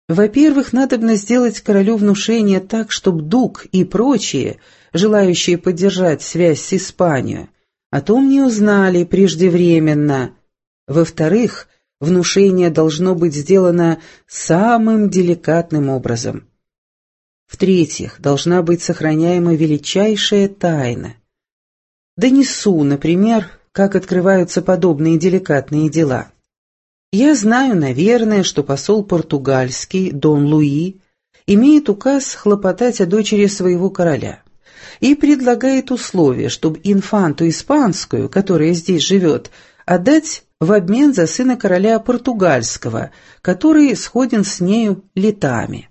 Во-первых, надобно сделать королю внушение так, чтобы Дук и прочие, желающие поддержать связь с Испанией, о том не узнали преждевременно. Во-вторых, внушение должно быть сделано самым деликатным образом. В-третьих, должна быть сохраняема величайшая тайна. Донесу, например, как открываются подобные деликатные дела. Я знаю, наверное, что посол португальский, Дон Луи, имеет указ хлопотать о дочери своего короля и предлагает условие, чтобы инфанту испанскую, которая здесь живет, отдать в обмен за сына короля португальского, который сходен с нею летами.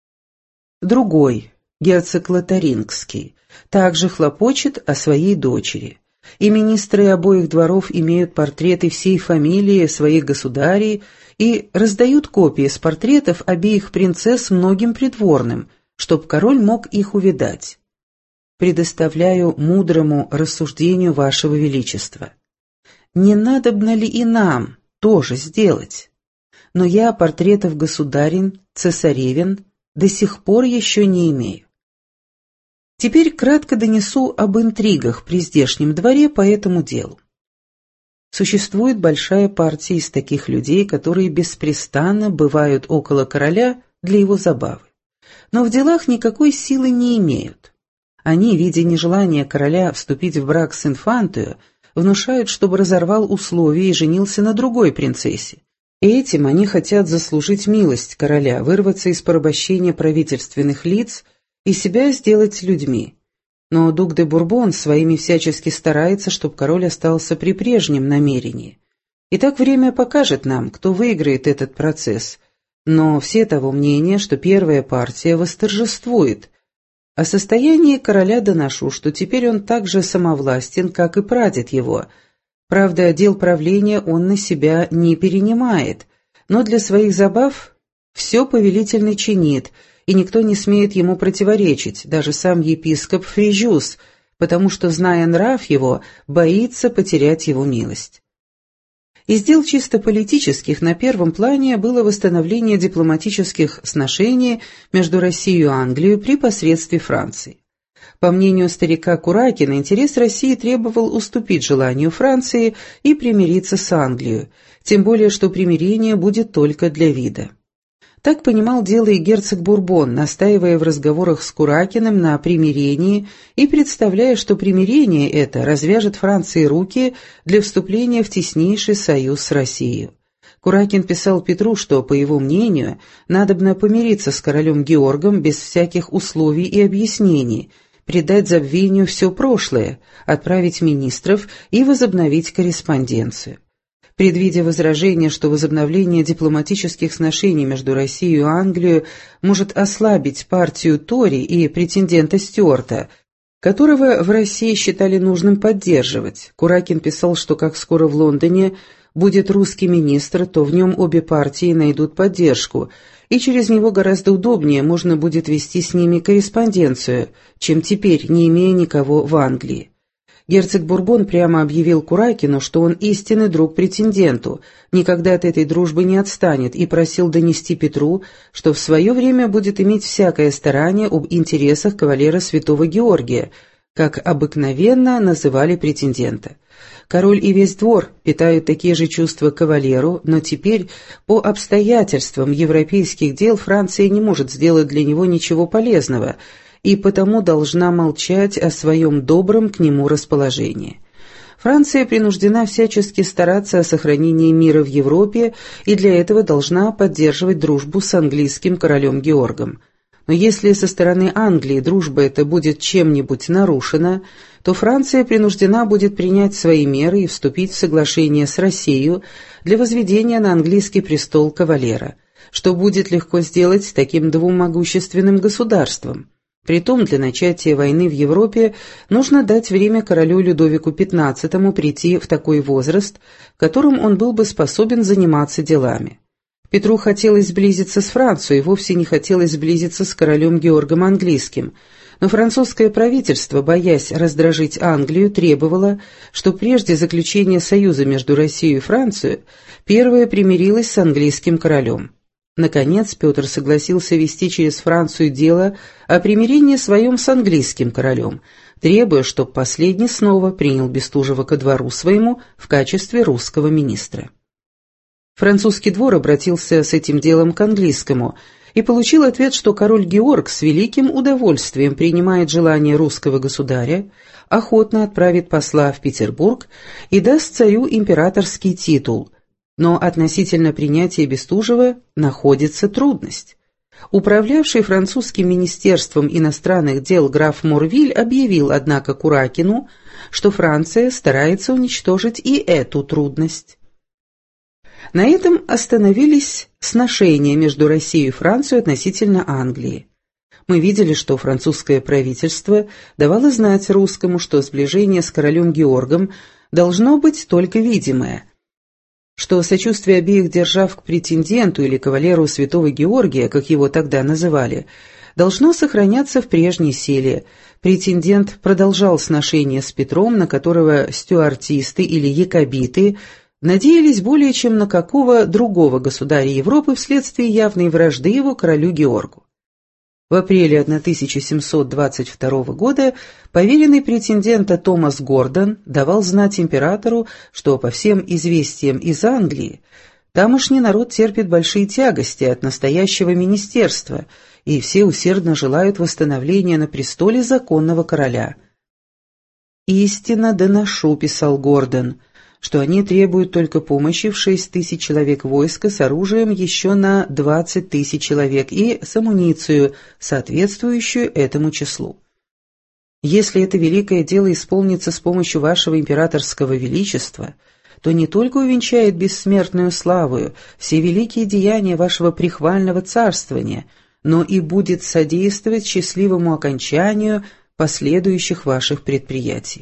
Другой, герцог Лотарингский, также хлопочет о своей дочери, и министры обоих дворов имеют портреты всей фамилии своих государей и раздают копии с портретов обеих принцесс многим придворным, чтоб король мог их увидать. Предоставляю мудрому рассуждению вашего величества. Не надобно ли и нам тоже сделать? Но я портретов государин, цесаревин до сих пор еще не имею. Теперь кратко донесу об интригах при здешнем дворе по этому делу. Существует большая партия из таких людей, которые беспрестанно бывают около короля для его забавы, но в делах никакой силы не имеют. Они, видя нежелание короля вступить в брак с инфантою, внушают, чтобы разорвал условия и женился на другой принцессе. Этим они хотят заслужить милость короля, вырваться из порабощения правительственных лиц и себя сделать людьми. Но дук де Бурбон своими всячески старается, чтобы король остался при прежнем намерении. И так время покажет нам, кто выиграет этот процесс. Но все того мнения, что первая партия восторжествует. О состоянии короля доношу, что теперь он так же самовластен, как и прадед его. Правда, отдел правления он на себя не перенимает, но для своих забав все повелительно чинит, и никто не смеет ему противоречить, даже сам епископ Фрижюс, потому что, зная нрав его, боится потерять его милость. Из дел чисто политических на первом плане было восстановление дипломатических сношений между Россией и Англией при посредстве Франции. По мнению старика Куракина, интерес России требовал уступить желанию Франции и примириться с Англией, тем более что примирение будет только для вида. Так понимал дело и герцог Бурбон, настаивая в разговорах с Куракиным на примирении и представляя, что примирение это развяжет Франции руки для вступления в теснейший союз с Россией. Куракин писал Петру, что, по его мнению, надобно помириться с королем Георгом без всяких условий и объяснений, предать забвению все прошлое, отправить министров и возобновить корреспонденцию. Предвидя возражение, что возобновление дипломатических сношений между Россией и Англией может ослабить партию Тори и претендента Стюарта, которого в России считали нужным поддерживать, Куракин писал, что как скоро в Лондоне будет русский министр, то в нем обе партии найдут поддержку, и через него гораздо удобнее можно будет вести с ними корреспонденцию, чем теперь, не имея никого в Англии. Герцог Бурбон прямо объявил Куракину, что он истинный друг претенденту, никогда от этой дружбы не отстанет, и просил донести Петру, что в свое время будет иметь всякое старание об интересах кавалера святого Георгия, как обыкновенно называли претендента. Король и весь двор питают такие же чувства к кавалеру, но теперь, по обстоятельствам европейских дел, Франция не может сделать для него ничего полезного, и потому должна молчать о своем добром к нему расположении. Франция принуждена всячески стараться о сохранении мира в Европе и для этого должна поддерживать дружбу с английским королем Георгом. Но если со стороны Англии дружба эта будет чем-нибудь нарушена, то Франция принуждена будет принять свои меры и вступить в соглашение с Россией для возведения на английский престол кавалера, что будет легко сделать таким двум могущественным государствам. Притом для начатия войны в Европе нужно дать время королю Людовику XV прийти в такой возраст, в котором он был бы способен заниматься делами. Петру хотелось сблизиться с Францией, вовсе не хотелось сблизиться с королем Георгом Английским, но французское правительство, боясь раздражить Англию, требовало, что прежде заключения союза между Россией и Францией первое примирилось с английским королем. Наконец, Петр согласился вести через Францию дело о примирении своем с английским королем, требуя, чтобы последний снова принял Бестужева ко двору своему в качестве русского министра. Французский двор обратился с этим делом к английскому и получил ответ, что король Георг с великим удовольствием принимает желание русского государя, охотно отправит посла в Петербург и даст царю императорский титул, но относительно принятия Бестужева находится трудность. Управлявший французским министерством иностранных дел граф Морвиль объявил, однако, Куракину, что Франция старается уничтожить и эту трудность. На этом остановились сношения между Россией и Францией относительно Англии. Мы видели, что французское правительство давало знать русскому, что сближение с королем Георгом должно быть только видимое, что сочувствие обеих держав к претенденту или кавалеру святого Георгия, как его тогда называли, должно сохраняться в прежней силе. Претендент продолжал сношение с Петром, на которого стюартисты или якобиты надеялись более чем на какого другого государя Европы вследствие явной вражды его королю Георгу. В апреле 1722 года поверенный претендента Томас Гордон давал знать императору, что по всем известиям из Англии тамошний народ терпит большие тягости от настоящего министерства, и все усердно желают восстановления на престоле законного короля. «Истинно доношу», — писал Гордон, — что они требуют только помощи в 6 тысяч человек войска с оружием еще на 20 тысяч человек и с амуницию, соответствующую этому числу. Если это великое дело исполнится с помощью вашего императорского величества, то не только увенчает бессмертную славу все великие деяния вашего прихвального царствования, но и будет содействовать счастливому окончанию последующих ваших предприятий.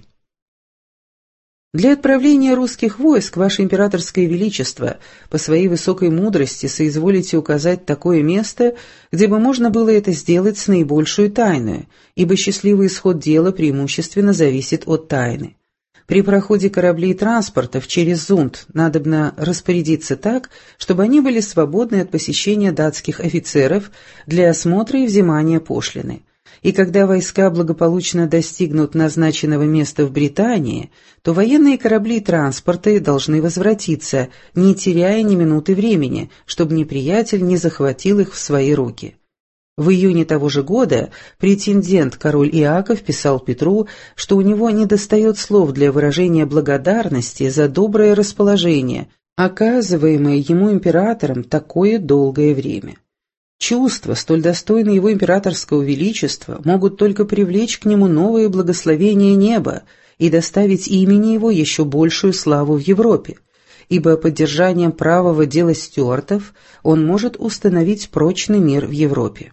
Для отправления русских войск, ваше императорское величество, по своей высокой мудрости соизволите указать такое место, где бы можно было это сделать с наибольшую тайною, ибо счастливый исход дела преимущественно зависит от тайны. При проходе кораблей и транспортов через Зунд надобно распорядиться так, чтобы они были свободны от посещения датских офицеров для осмотра и взимания пошлины. И когда войска благополучно достигнут назначенного места в Британии, то военные корабли и транспорты должны возвратиться, не теряя ни минуты времени, чтобы неприятель не захватил их в свои руки. В июне того же года претендент король Иаков писал Петру, что у него недостает слов для выражения благодарности за доброе расположение, оказываемое ему императором такое долгое время. Чувства, столь достойные его императорского величества, могут только привлечь к нему новые благословения неба и доставить имени его еще большую славу в Европе, ибо поддержанием правого дела стюартов он может установить прочный мир в Европе.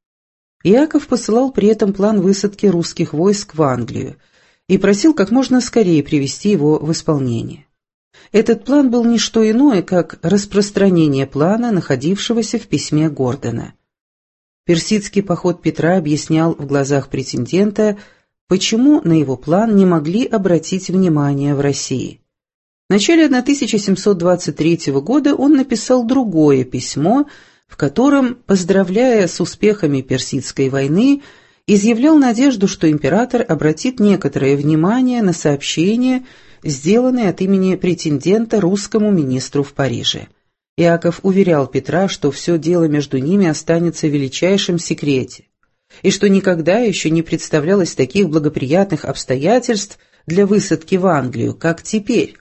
Иаков посылал при этом план высадки русских войск в Англию и просил как можно скорее привести его в исполнение. Этот план был не что иное, как распространение плана, находившегося в письме Гордона. Персидский поход Петра объяснял в глазах претендента, почему на его план не могли обратить внимание в России. В начале 1723 года он написал другое письмо, в котором, поздравляя с успехами Персидской войны, изъявлял надежду, что император обратит некоторое внимание на сообщение, сделанное от имени претендента русскому министру в Париже. Иаков уверял Петра, что все дело между ними останется в величайшем секрете, и что никогда еще не представлялось таких благоприятных обстоятельств для высадки в Англию, как теперь.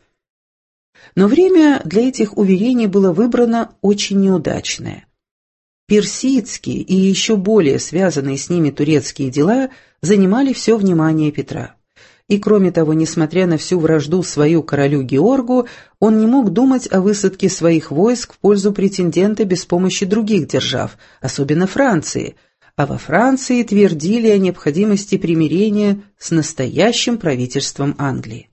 Но время для этих уверений было выбрано очень неудачное. Персидские и еще более связанные с ними турецкие дела занимали все внимание Петра. И кроме того, несмотря на всю вражду свою королю Георгу, он не мог думать о высадке своих войск в пользу претендента без помощи других держав, особенно Франции, а во Франции твердили о необходимости примирения с настоящим правительством Англии.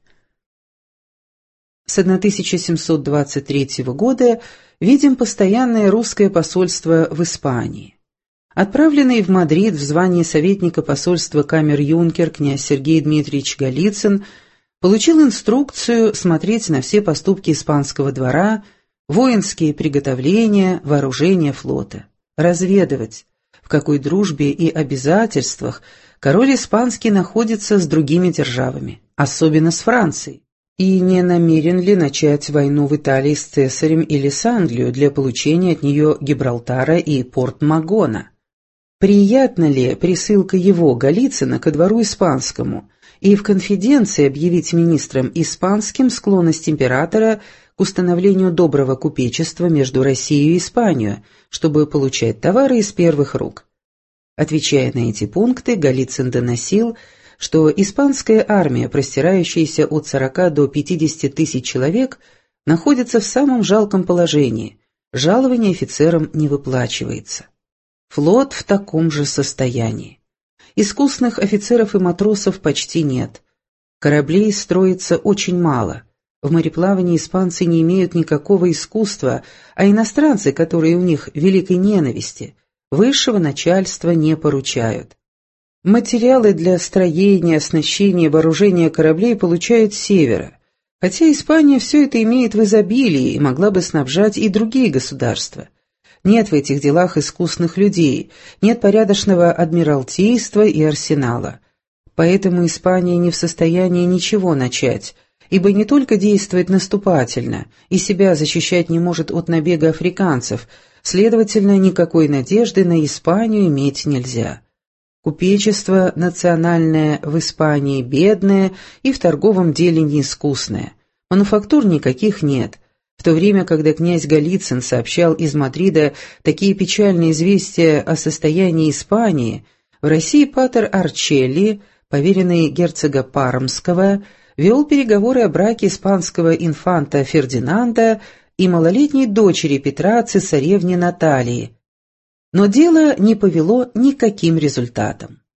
С 1723 года видим постоянное русское посольство в Испании. Отправленный в Мадрид в звании советника посольства камер-юнкер князь Сергей Дмитриевич Голицын получил инструкцию смотреть на все поступки испанского двора, воинские приготовления, вооружение флота, разведывать, в какой дружбе и обязательствах король испанский находится с другими державами, особенно с Францией, и не намерен ли начать войну в Италии с Цесарем или с Англией для получения от нее Гибралтара и Порт-Магона. Приятна ли присылка его, Голицына, ко двору испанскому, и в конфиденции объявить министрам испанским склонность императора к установлению доброго купечества между Россией и Испанией, чтобы получать товары из первых рук. Отвечая на эти пункты, Голицын доносил, что испанская армия, простирающаяся от 40 до 50 тысяч человек, находится в самом жалком положении, жалование офицерам не выплачивается. Флот в таком же состоянии. Искусных офицеров и матросов почти нет. Кораблей строится очень мало. В мореплавании испанцы не имеют никакого искусства, а иностранцы, которые у них великой ненависти, высшего начальства не поручают. Материалы для строения, оснащения, вооружения кораблей получают с севера, хотя Испания все это имеет в изобилии и могла бы снабжать и другие государства. Нет в этих делах искусных людей, нет порядочного адмиралтейства и арсенала. Поэтому Испания не в состоянии ничего начать, ибо не только действует наступательно и себя защищать не может от набега африканцев, следовательно, никакой надежды на Испанию иметь нельзя. Купечество национальное в Испании бедное и в торговом деле неискусное. Мануфактур никаких нет. В то время, когда князь Голицын сообщал из Мадрида такие печальные известия о состоянии Испании, в России патер Арчелли, поверенный герцога Пармского, вел переговоры о браке испанского инфанта Фердинанда и малолетней дочери Петра, цесаревне Натальи. Но дело не повело никаким результатом.